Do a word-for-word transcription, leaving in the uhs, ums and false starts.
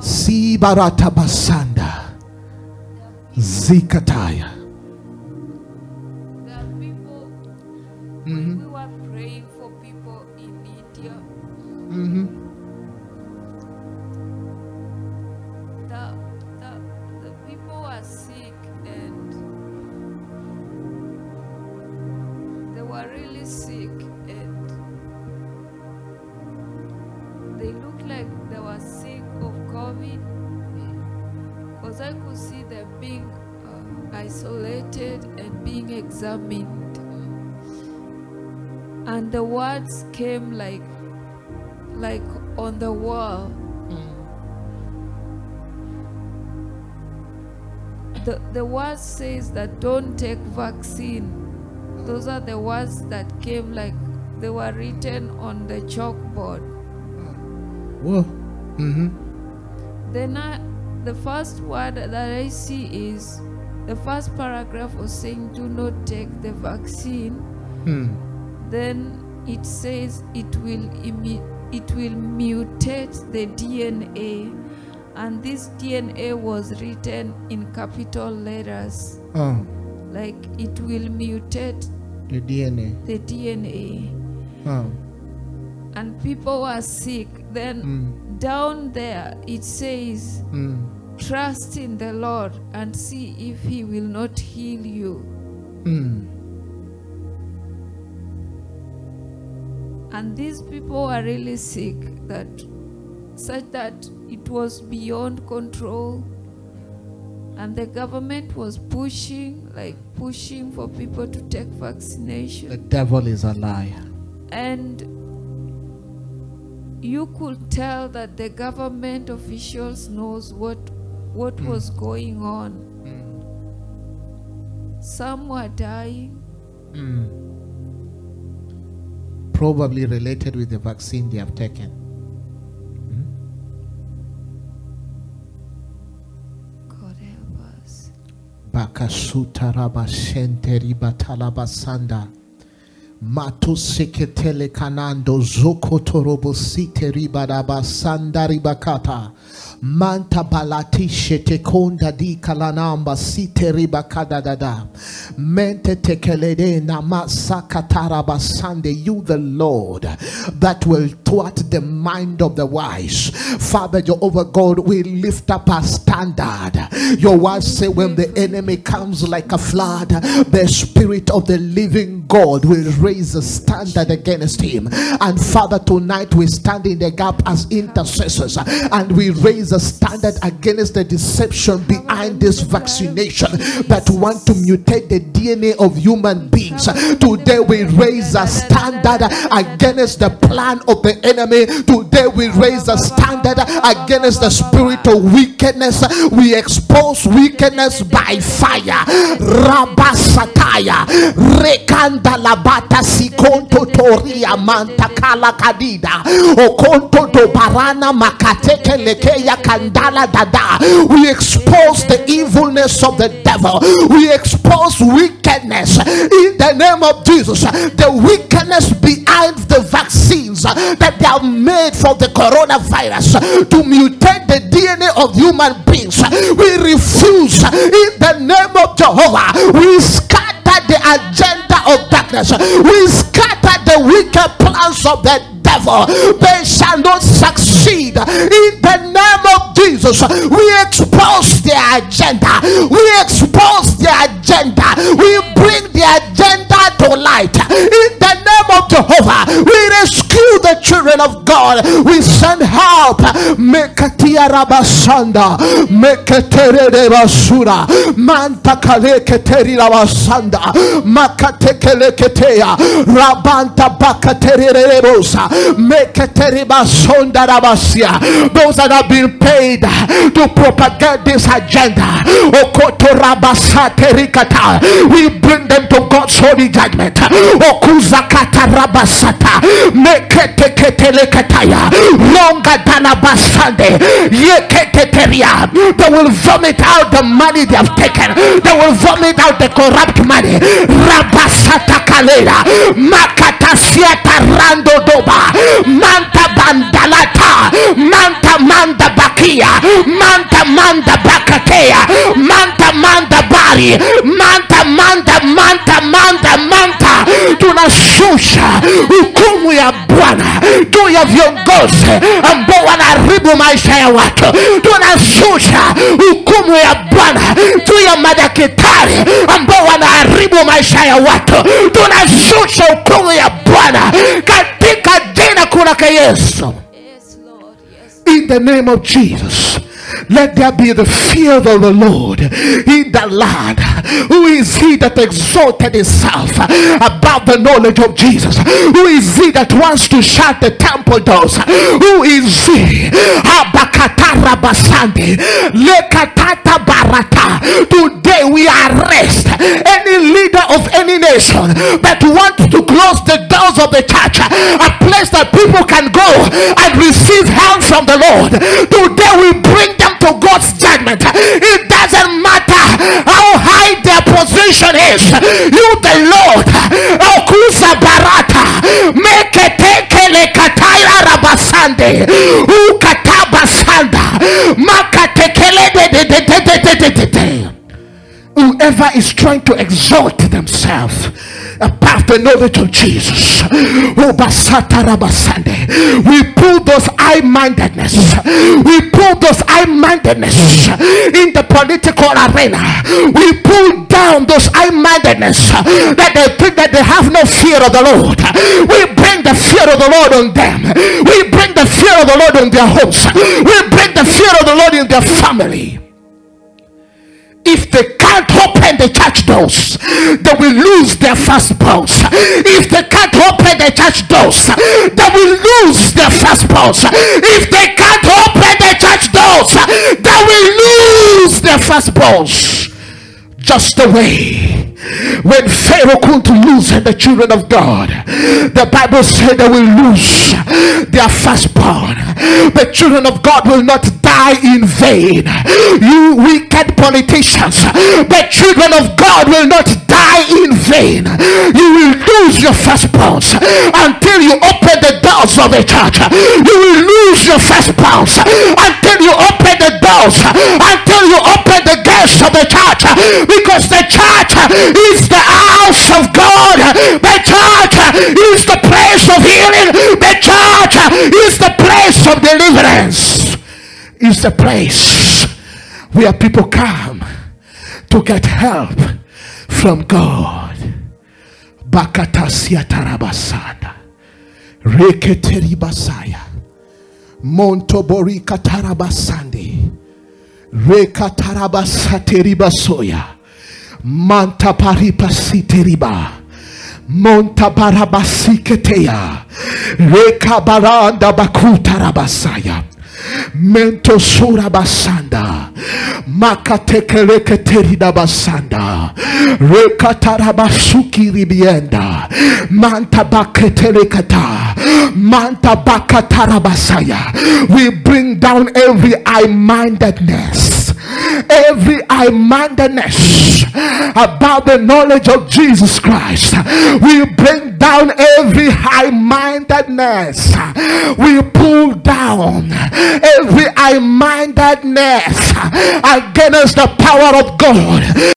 Sibarata basanda. Zikataya. There are people, Mm-hmm. we were praying for people in India. Mm-hmm. The, the, the people were sick and they were really sick and they looked like they were sick of COVID because I could see them being uh, isolated and being examined. And the words came like like on the wall. The, the word says that don't take vaccine. Those are the words that came like they were written on the chalkboard. Whoa. Mm-hmm. Then I, the first word that I see is, the first paragraph was saying do not take the vaccine. Hmm. Then it says it will imi- it will mutate the D N A. And this D N A was written in capital letters. Oh. Like it will mutate The D N A. the D N A. Oh. And people were sick. Then Mm. down there it says, Mm. trust in the Lord and see if he will not heal you. Mm. And these people were really sick, that such that it was beyond control. And the government was pushing, like pushing for people to take vaccination. The devil is a liar. And you could tell that the government officials knows what what Mm. was going on. Mm. Some were dying. Mm. Probably related with the vaccine they have taken. Mm. God help us. Bakasuta rabashente ribatalabasanda. Matu seketele kanando zoko torobo site ribadabasanda ribakata. Manta balati shete konda di kalanamba site ribakada dada. Mente tekelede namasaka tarabasande. You the Lord that will thwart the mind of the wise. Father Jehovah God, we lift up our standard. Your words say when the enemy comes like a flood, the Spirit of the living God will raise a standard against him. And Father, tonight we stand in the gap as intercessors and we raise a standard against the deception behind this vaccination that want to mutate the D N A of human beings. Today we raise a standard against the plan of the enemy. Today we raise a standard against the spirit of wickedness. We expose wickedness by fire. Rabasataya rekanda labata sikonto toria manta kala kadida okonto to barana makateke lekeya kandala dada. We expose the evilness of the devil. We expose wickedness in the name of Jesus. The wickedness behind the vaccines that they have made for the coronavirus to mutate the D N A of human beings. We refuse in the name of Jehovah. We scatter the agenda of darkness. We scatter the wicked plans of the devil. They shall not succeed in the name of Jesus. We expose their agenda. We expose their agenda. We bring the agenda to light in the name of Jehovah. We rescue the children of God. We send help. Mekatia rabasanda, meketere de basura, manta kale keteri rabasanda, makatekele ketea, rabanta bakatere rebosa, meketeri basonda rabasia. Those that have been paid to propagate this agenda, okoto rabasate rikata, we bring them to God's holy judgment. Okuzakata rabasata, mekete ketele kataya, longa dana basande, yeketeteria. They will vomit out the money they have taken. They will vomit out the corrupt money. Rabasata kalera, makata siata rando doba, manta bandalata, manta manda bakia, manda bakatea, manta manda bari, manta manda manta manda manta. Tunashusha hukumu ya Bwana juu ya viongozi ambao wanaharibu maisha ya watu. Tunashusha hukumu ya Bwana juu ya madaktari ambao wanaharibu maisha ya watu. Tunashusha hukumu ya Bwana katika jina kuu la Yesu. Yes, Lord. Yes. In the name of Jesus, let there be the fear of the Lord in the land. Who is he that exalted himself above the knowledge of Jesus? Who is he that wants to shut the temple doors? Who is he? Abakatara basande lekatata barata. Today we arrest any leader of any nation that wants to close the doors of the church, a place that people can go and receive help from the Lord. Today we bring them to God's judgment. It doesn't matter how high their position is. You the Lord okuza barata meketeke kataira rabasande ukatabasanda makatekele de de de de de de de. Whoever is trying to exalt themselves above the knowledge of Jesus, we pull those high-mindedness, we pull those high-mindedness in the political arena. We pull down those high-mindedness that they think that they have no fear of the Lord. We bring the fear of the Lord on them. We bring the fear of the Lord on their homes. We bring the fear of the Lord in their family. If they can't open the church doors, they will lose their firstborns. If they can't open the church doors, they will lose their firstborns. If they can't open the church doors, they will lose their firstborns. Just the way when Pharaoh couldn't lose the children of God, the Bible said they will lose their firstborn. The children of God will not die in vain. You wicked politicians, the children of God will not die in vain. You will lose your firstborns until you open the doors of the church. You will lose your firstborns until you open the doors, until you open the gates of the church, because the church is the house of God. The church is the place of healing. The church is the place of deliverance. Is the place where people come to get help from God. Bakatasia tarabasada reketeri basaya montobori katarabasande rekatarabasateri basoya manta paripasiteri monta barabasiketeya rekabaranda bakutarabasaya mento sura basanda makatekeleke terida basanda rekatarabasuki ribienda manta baketelekata manta bakatarabasaya. We bring down every high-mindedness, every high-mindedness about the knowledge of Jesus Christ. We bring down every high-mindedness. We pull down every high-mindedness against the power of God.